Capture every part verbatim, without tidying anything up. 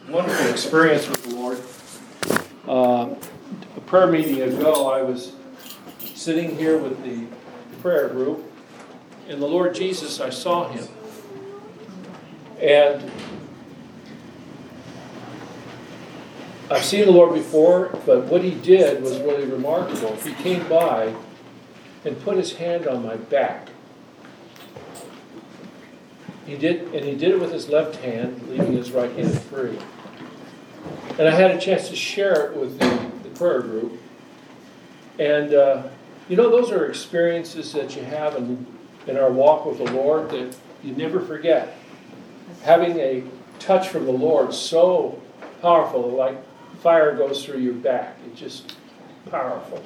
wonderful experience with the Lord. Uh, a prayer meeting ago, I was sitting here with the prayer group, and the Lord Jesus, I saw him. And I've seen the Lord before, but what he did was really remarkable. He came by and put his hand on my back. He did, and he did it with his left hand, leaving his right hand free. And I had a chance to share it with the, the prayer group. And, uh, you know, those are experiences that you have in, in our walk with the Lord that you never forget. Having a touch from the Lord so powerful, like fire goes through your back. It's just powerful.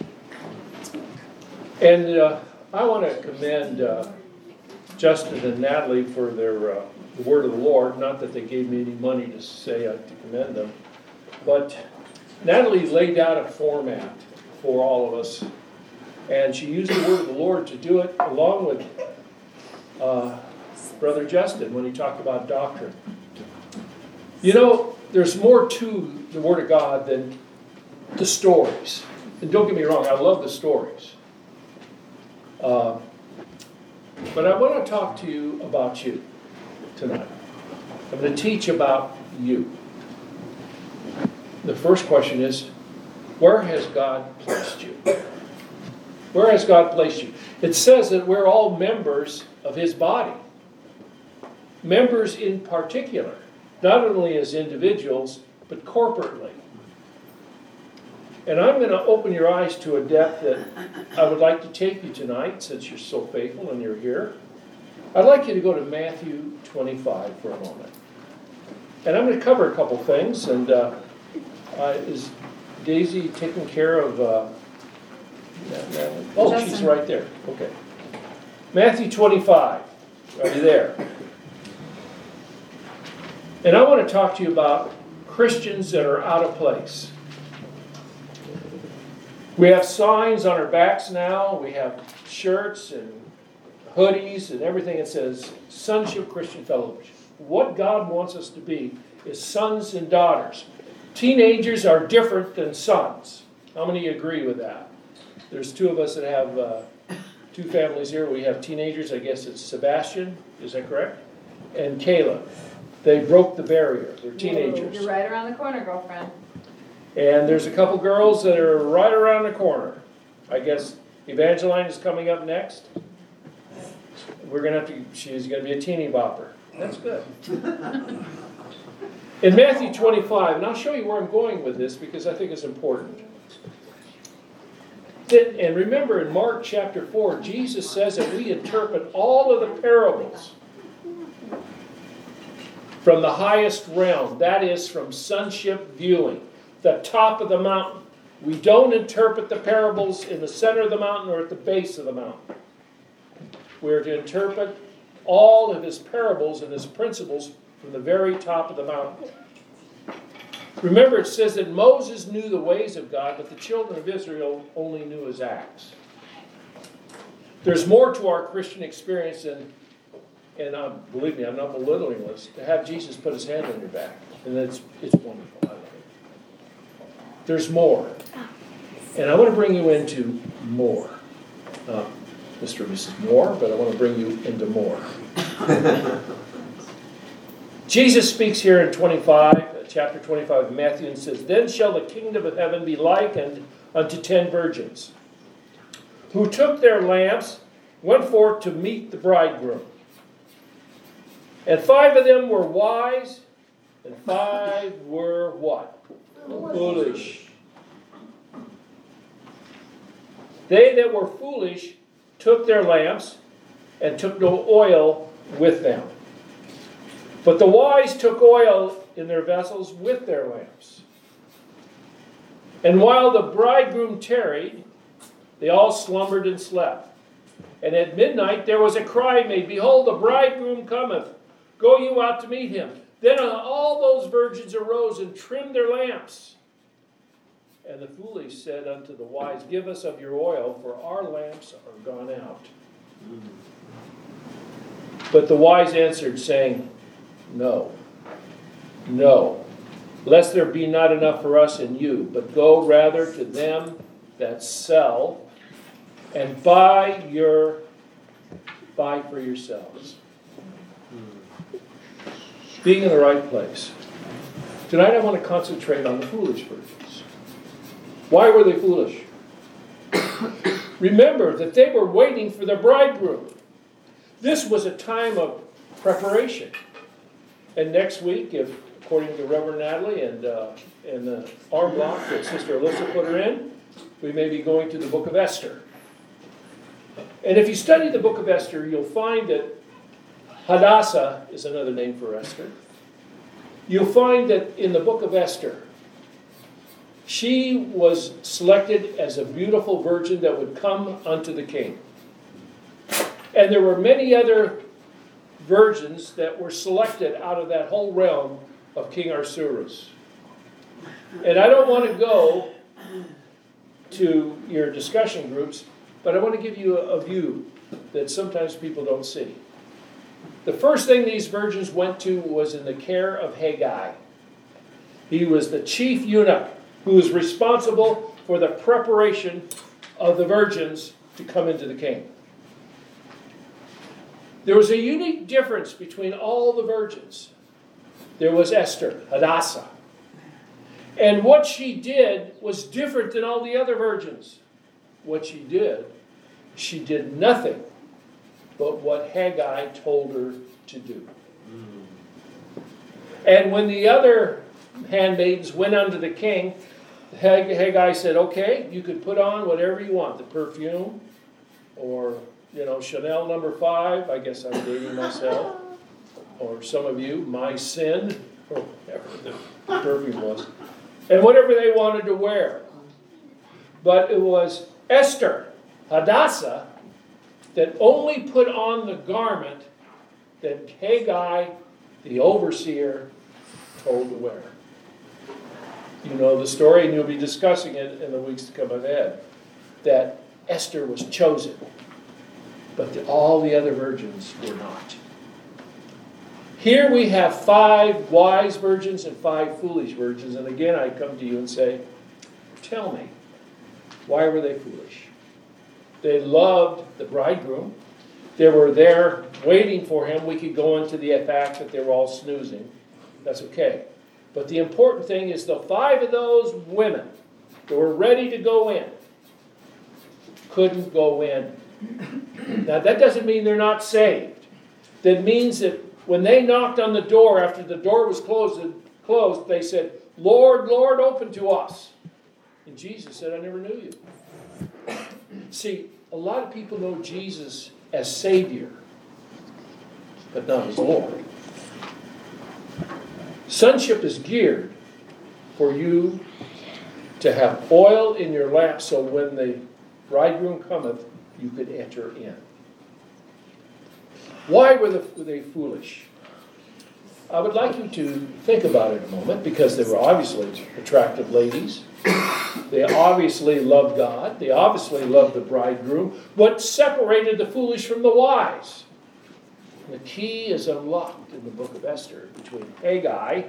And uh, I want to commend uh, Justin and Natalie for their uh, the word of the Lord. Not that they gave me any money to say uh, to commend them. But Natalie laid out a format for all of us. And she used the word of the Lord to do it along with uh, Brother Justin when he talked about doctrine. You know, there's more to the Word of God than the stories. And don't get me wrong, I love the stories. Uh, but I want to talk to you about you tonight. I'm going to teach about you. The first question is, where has God placed you? Where has God placed you? It says that we're all members of His body. Members in particular. Not only as individuals, but corporately. And I'm going to open your eyes to a depth that I would like to take you tonight, since you're so faithful and you're here. I'd like you to go to Matthew twenty-five for a moment. And I'm going to cover a couple things. And uh, uh, is Daisy taking care of... Uh, oh, she's right there. Okay. Matthew twenty-five. Are you there? And I want to talk to you about Christians that are out of place. We have signs on our backs now. We have shirts and hoodies and everything that says Sonship Christian Fellowship. What God wants us to be is sons and daughters. Teenagers are different than sons. How many agree with that? There's two of us that have uh, two families here. We have teenagers. I guess it's Sebastian. Is that correct? And Caleb. They broke the barrier. They're teenagers. You're right around the corner, girlfriend. And there's a couple girls that are right around the corner. I guess Evangeline is coming up next. We're going to have to, she's going to be a teeny bopper. That's good. In Matthew twenty-five, and I'll show you where I'm going with this because I think it's important. And remember in Mark chapter four, Jesus says that we interpret all of the parables from the highest realm, that is from sonship viewing, the top of the mountain. We don't interpret the parables in the center of the mountain or at the base of the mountain. We're to interpret all of his parables and his principles from the very top of the mountain. Remember, it says that Moses knew the ways of God, but the children of Israel only knew his acts. There's more to our Christian experience than And uh, believe me, I'm not belittling this, to have Jesus put his hand on your back. And it's, it's wonderful. I love it. There's more. And I want to bring you into more. Uh, Mister and Missus Moore, but I want to bring you into more. Jesus speaks here in twenty-five, chapter twenty-five of Matthew, and says, "Then shall the kingdom of heaven be likened unto ten virgins, who took their lamps, went forth to meet the bridegroom. And five of them were wise, and five were what? Foolish. They that were foolish took their lamps, and took no oil with them. But the wise took oil in their vessels with their lamps. And while the bridegroom tarried, they all slumbered and slept. And at midnight there was a cry made, Behold, the bridegroom cometh. Go you out to meet him. Then all those virgins arose and trimmed their lamps. And the foolish said unto the wise, Give us of your oil, for our lamps are gone out. But the wise answered, saying, No, no, lest there be not enough for us in you, but go rather to them that sell, and buy your buy for yourselves. Being in the right place. Tonight I want to concentrate on the foolish virgins. Why were they foolish? Remember that they were waiting for the bridegroom. This was a time of preparation. And next week, if according to Reverend Natalie and uh, and the arm block that Sister Alyssa put her in, we may be going to the book of Esther. And if you study the book of Esther, you'll find that Hadassah is another name for Esther. You'll find that in the book of Esther, she was selected as a beautiful virgin that would come unto the king. And there were many other virgins that were selected out of that whole realm of King Ahasuerus. And I don't want to go to your discussion groups, but I want to give you a, a view that sometimes people don't see. The first thing these virgins went to was in the care of Haggai. He was the chief eunuch who was responsible for the preparation of the virgins to come into the king. There was a unique difference between all the virgins. There was Esther, Hadassah. And what she did was different than all the other virgins. What she did, she did nothing but what Haggai told her to do. And when the other handmaidens went unto the king, Haggai said, okay, you could put on whatever you want, the perfume, or, you know, Chanel number five, I guess I'm dating myself, or some of you, my sin, or whatever the perfume was, and whatever they wanted to wear. But it was Esther, Hadassah, that only put on the garment that Haggai, the overseer, told to wear. You know the story, and you'll be discussing it in the weeks to come ahead, that Esther was chosen, but the, all the other virgins were not. Here we have five wise virgins and five foolish virgins, and again I come to you and say, tell me, why were they foolish? They loved the bridegroom. They were there waiting for him. We could go into the fact that they were all snoozing. That's okay. But the important thing is the five of those women that were ready to go in couldn't go in. Now that doesn't mean they're not saved. That means that when they knocked on the door after the door was closed, closed, they said, Lord, Lord, open to us. And Jesus said, I never knew you. See, a lot of people know Jesus as Savior, but not as Lord. Sonship is geared for you to have oil in your lamp so when the bridegroom cometh, you could enter in. Why were, the, were they foolish? I would like you to think about it a moment, because they were obviously attractive ladies. They obviously loved God. They obviously loved the bridegroom. What separated the foolish from the wise? The key is unlocked in the book of Esther between Haggai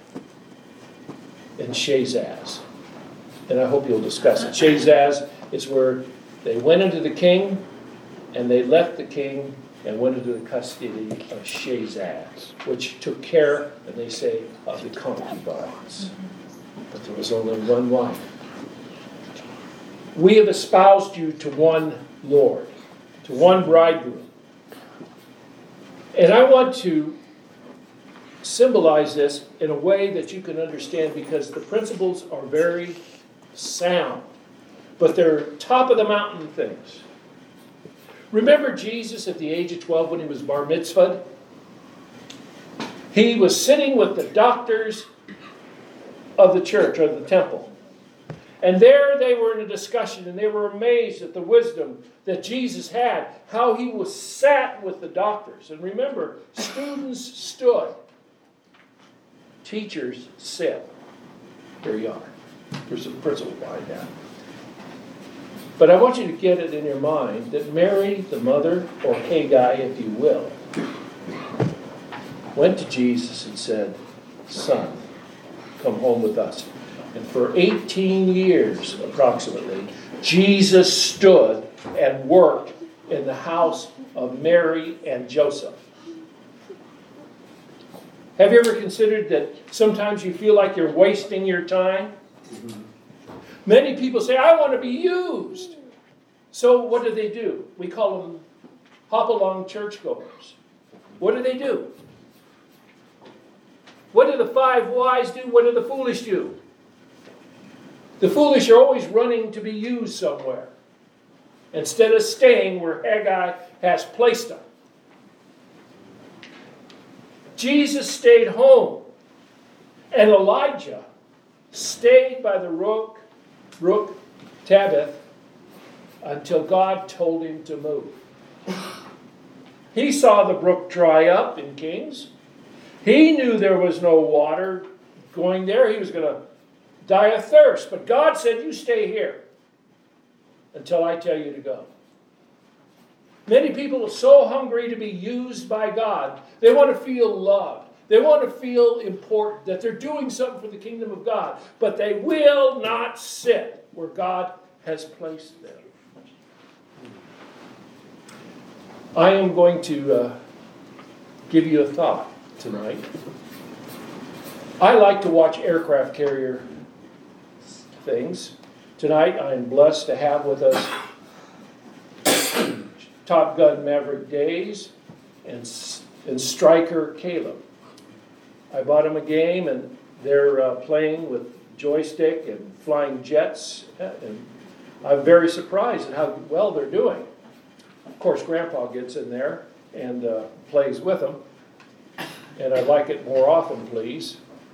and Shazaz. And I hope you'll discuss it. Shazaz is where they went into the king, and they left the king and went into the custody of Shazaz, which took care, and they say, of the concubines. But there was only one wife. We have espoused you to one Lord, to one bridegroom. And I want to symbolize this in a way that you can understand, because the principles are very sound, but they're top of the mountain things. Remember Jesus at the age of twelve when he was bar mitzvahed? He was sitting with the doctors of the church, or the temple. And there they were in a discussion, and they were amazed at the wisdom that Jesus had, how he was sat with the doctors. And remember, students stood, teachers sit. Here you are. There's a principle behind that. But I want you to get it in your mind that Mary, the mother, or Haggai, if you will, went to Jesus and said, Son, come home with us. And for eighteen years, approximately, Jesus stood and worked in the house of Mary and Joseph. Have you ever considered that sometimes you feel like you're wasting your time? Mm-hmm. Many people say, I want to be used. So what do they do? We call them hop-along churchgoers. What do they do? What do the five wise do? What do the foolish do? The foolish are always running to be used somewhere, instead of staying where Haggai has placed them. Jesus stayed home, and Elijah stayed by the brook, brook Tabith until God told him to move. He saw the brook dry up in Kings. He knew there was no water going there. He was going to die of thirst. But God said, you stay here until I tell you to go. Many people are so hungry to be used by God. They want to feel loved. They want to feel important, that they're doing something for the kingdom of God. But they will not sit where God has placed them. I am going to uh, give you a thought tonight. I like to watch aircraft carrier things. Tonight I am blessed to have with us Top Gun Maverick Days and, and Striker Caleb. I bought them a game and they're uh, playing with joystick and flying jets. And I'm very surprised at how well they're doing. Of course, Grandpa gets in there and uh, plays with them. And I'd like it more often, please.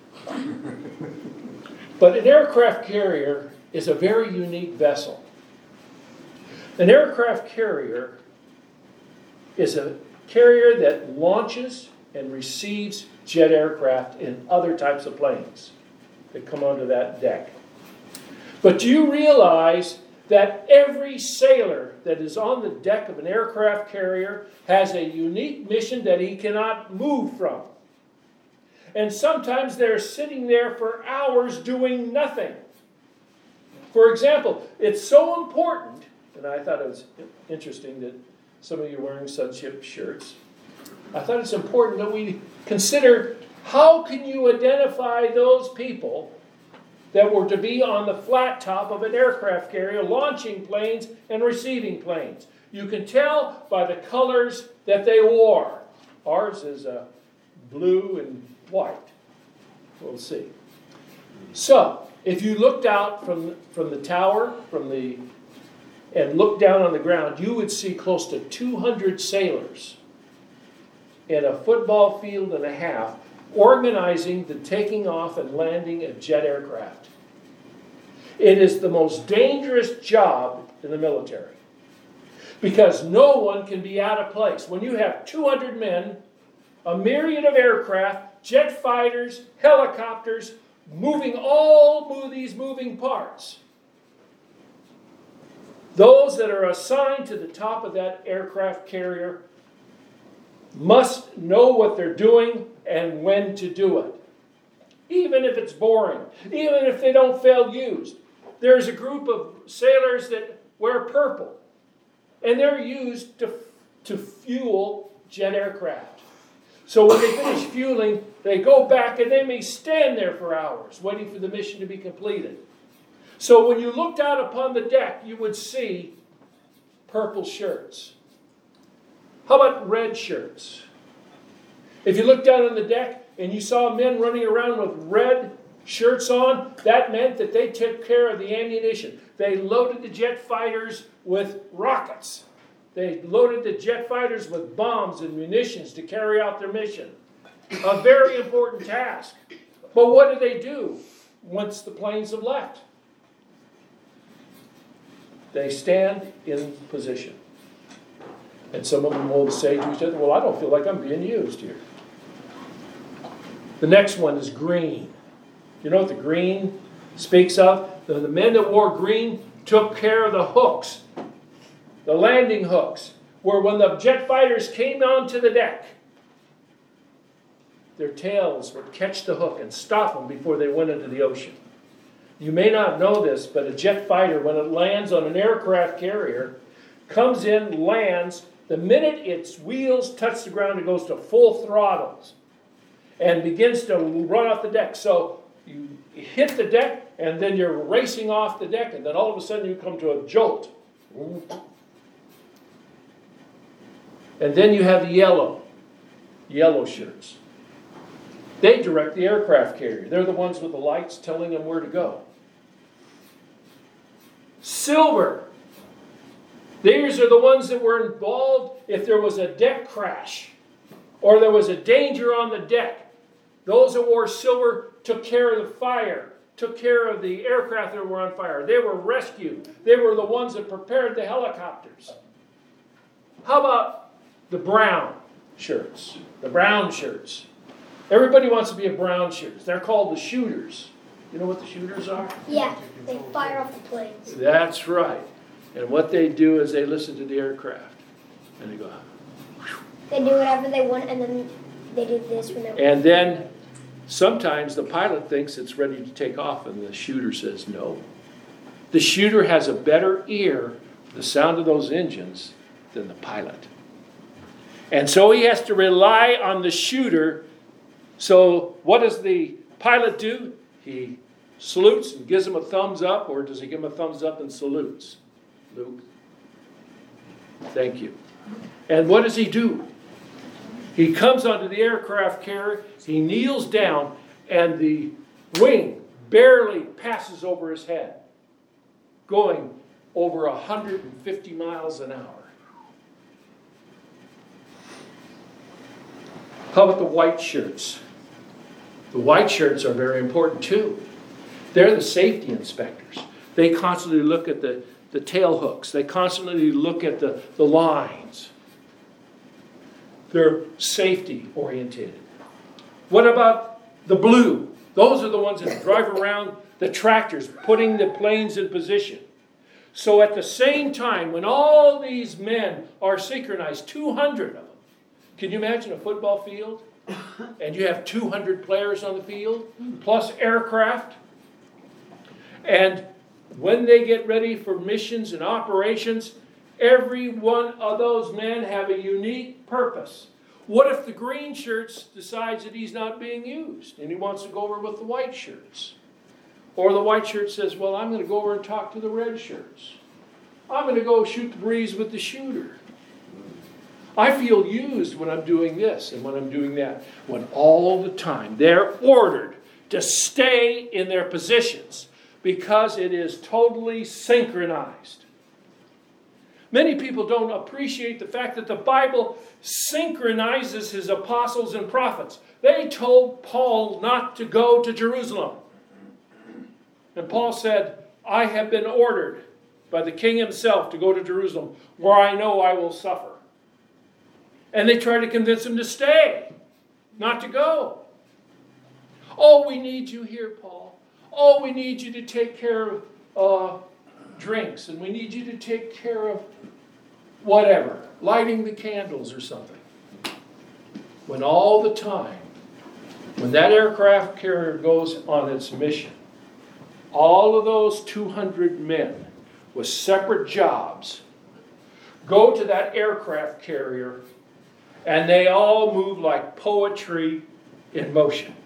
But an aircraft carrier is a very unique vessel. An aircraft carrier is a carrier that launches and receives jet aircraft and other types of planes that come onto that deck. But do you realize that every sailor that is on the deck of an aircraft carrier has a unique mission that he cannot move from? And sometimes they're sitting there for hours doing nothing. For example, it's so important, and I thought it was interesting that some of you are wearing Sunship shirts. I thought it's important that we consider, how can you identify those people that were to be on the flat top of an aircraft carrier launching planes and receiving planes? You can tell by the colors that they wore. Ours is uh, blue and white. We'll see. So, if you looked out from, from the tower, from the and looked down on the ground, you would see close to two hundred sailors in a football field and a half organizing the taking off and landing of jet aircraft. It is the most dangerous job in the military because no one can be out of place. When you have two hundred men, a myriad of aircraft, jet fighters, helicopters, moving all these moving parts, those that are assigned to the top of that aircraft carrier must know what they're doing and when to do it. Even if it's boring, even if they don't feel used. There's a group of sailors that wear purple, and they're used to, to fuel jet aircraft. So when they finish fueling, they go back and they may stand there for hours waiting for the mission to be completed. So when you looked out upon the deck, you would see purple shirts. How about red shirts? If you looked down on the deck and you saw men running around with red shirts on, that meant that they took care of the ammunition. They loaded the jet fighters with rockets. They loaded the jet fighters with bombs and munitions to carry out their mission. A very important task. But what do they do once the planes have left? They stand in position. And some of them will say to each other, well, I don't feel like I'm being used here. The next one is green. You know what the green speaks of? The, the men that wore green took care of the hooks, the landing hooks, where when the jet fighters came onto the deck, their tails would catch the hook and stop them before they went into the ocean. You may not know this, but a jet fighter, when it lands on an aircraft carrier, comes in, lands, the minute its wheels touch the ground, it goes to full throttles and begins to run off the deck. So you hit the deck, and then you're racing off the deck, and then all of a sudden you come to a jolt. And then you have the yellow, yellow shirts. They direct the aircraft carrier. They're the ones with the lights telling them where to go. Silver. These are the ones that were involved if there was a deck crash or there was a danger on the deck. Those that wore silver took care of the fire, took care of the aircraft that were on fire. They were rescued. They were the ones that prepared the helicopters. How about the brown shirts? The brown shirts. Everybody wants to be a brown shirt. They're called the shooters. You know what the shooters are? Yeah, they fire off the planes. That's right. And what they do is they listen to the aircraft. And they go, whew. They do whatever they want, and then they do this when they And then sometimes the pilot thinks it's ready to take off, and the shooter says no. The shooter has a better ear for the sound of those engines than the pilot. And so he has to rely on the shooter. So what does the pilot do? He salutes and gives him a thumbs up, or does he give him a thumbs up and salutes? Luke. Thank you. And what does he do? He comes onto the aircraft carrier, he kneels down, and the wing barely passes over his head, going over one hundred fifty miles an hour. How about the white shirts? The white shirts are very important too. They're the safety inspectors. They constantly look at the, the tail hooks. They constantly look at the, the lines. They're safety oriented. What about the blue? Those are the ones that drive around the tractors, putting the planes in position. So at the same time, when all these men are synchronized, two hundred of them, can you imagine a football field? And you have two hundred players on the field, plus aircraft. And when they get ready for missions and operations, every one of those men have a unique purpose. What if the green shirts decides that he's not being used and he wants to go over with the white shirts? Or the white shirt says, well, I'm going to go over and talk to the red shirts. I'm going to go shoot the breeze with the shooter. I feel used when I'm doing this and when I'm doing that. When all the time they're ordered to stay in their positions because it is totally synchronized. Many people don't appreciate the fact that the Bible synchronizes his apostles and prophets. They told Paul not to go to Jerusalem. And Paul said, I have been ordered by the king himself to go to Jerusalem, where I know I will suffer. And they tried to convince him to stay, not to go. Oh, we need you here, Paul. Oh, we need you to take care of uh, drinks, and we need you to take care of whatever, lighting the candles or something. When all the time, when that aircraft carrier goes on its mission, all of those two hundred men with separate jobs go to that aircraft carrier, and they all move like poetry in motion.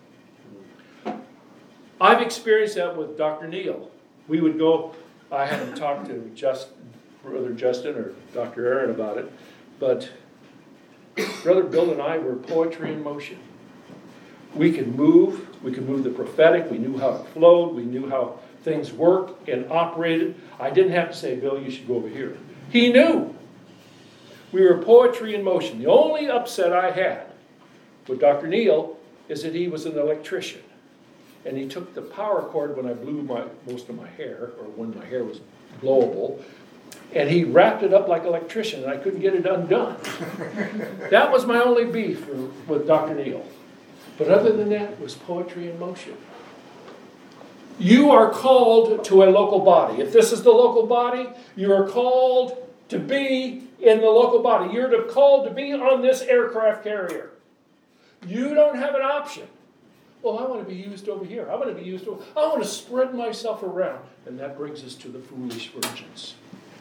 I've experienced that with Doctor Neil. We would go, I haven't talked to just, Brother Justin or Doctor Aaron about it, but Brother Bill and I were poetry in motion. We could move, we could move the prophetic, we knew how it flowed, we knew how things worked and operated. I didn't have to say, Bill, you should go over here. He knew. We were poetry in motion. The only upset I had with Doctor Neil is that he was an electrician. And he took the power cord when I blew my most of my hair, or when my hair was blowable, and he wrapped it up like an electrician, and I couldn't get it undone. That was my only beef with Doctor Neil. But other than that, it was poetry in motion. You are called to a local body. If this is the local body, you are called to be in the local body. You're called to be on this aircraft carrier. You don't have an option. Well, I want to be used over here. I want to be used over. I want to spread myself around. And that brings us to the foolish virgins.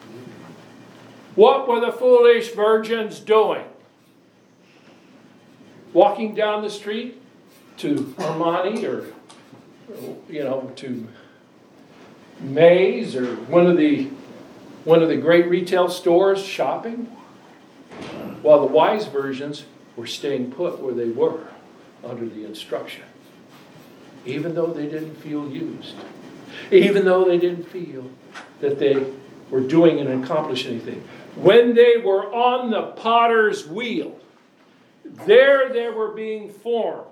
What were the foolish virgins doing? Walking down the street to Armani or, you know, to Mays or one of the one of the great retail stores shopping, while the wise virgins were staying put where they were under the instruction, even though they didn't feel used, even though they didn't feel that they were doing and accomplishing anything. When they were on the potter's wheel, there they were being formed.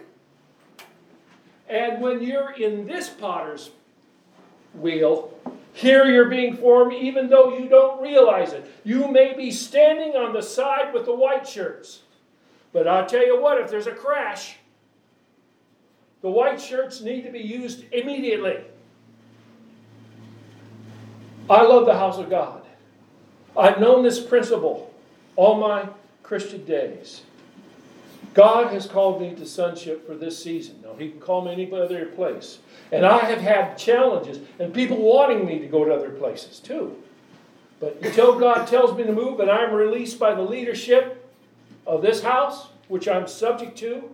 And when you're in this potter's wheel, here you're being formed even though you don't realize it. You may be standing on the side with the white shirts. But I'll tell you what, if there's a crash, the white shirts need to be used immediately. I love the house of God. I've known this principle all my Christian days. God has called me to sonship for this season. Now, He can call me any other place. And I have had challenges and people wanting me to go to other places too. But until God tells me to move and I'm released by the leadership of this house, which I'm subject to,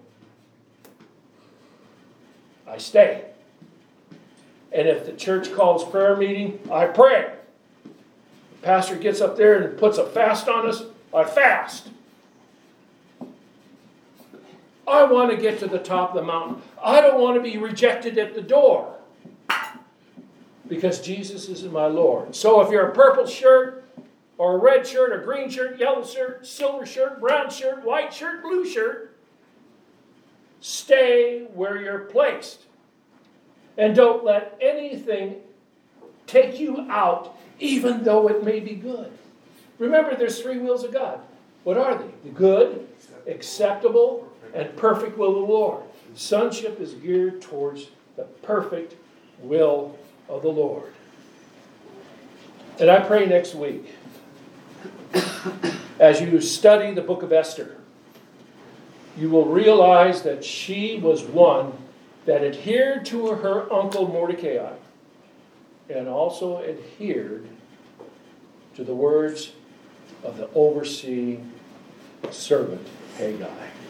I stay. And if the church calls prayer meeting, I pray. The pastor gets up there and puts a fast on us, I fast. I want to get to the top of the mountain. I don't want to be rejected at the door. Because Jesus is my Lord. So if you're a purple shirt, or a red shirt, or green shirt, yellow shirt, silver shirt, brown shirt, white shirt, blue shirt, stay where you're placed. And don't let anything take you out, even though it may be good. Remember, there's three wills of God. What are they? The good, acceptable, and perfect will of the Lord. Sonship is geared towards the perfect will of the Lord. And I pray next week, as you study the book of Esther, you will realize that she was one that adhered to her uncle Mordecai and also adhered to the words of the overseeing servant Haggai.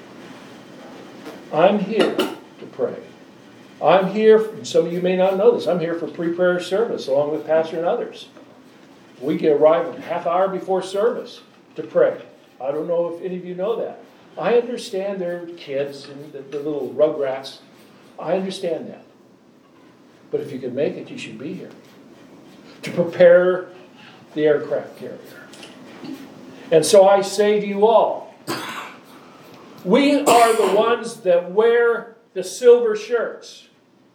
I'm here to pray. I'm here, for, some of you may not know this, I'm here for pre-prayer service along with Pastor and others. We get arrived a half hour before service to pray. I don't know if any of you know that. I understand they're kids and the, the little rugrats. I understand that. But if you can make it, you should be here to prepare the aircraft carrier. And so I say to you all, we are the ones that wear the silver shirts.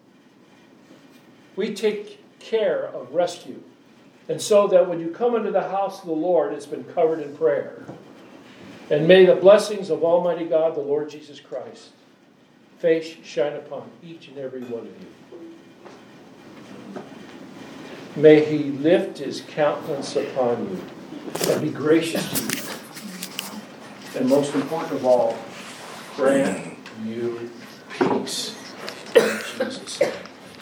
We take care of rescue. And so that when you come into the house of the Lord, it's been covered in prayer. And may the blessings of Almighty God, the Lord Jesus Christ, face shine upon each and every one of you. May He lift His countenance upon you and be gracious to you. And most important of all, grant you peace.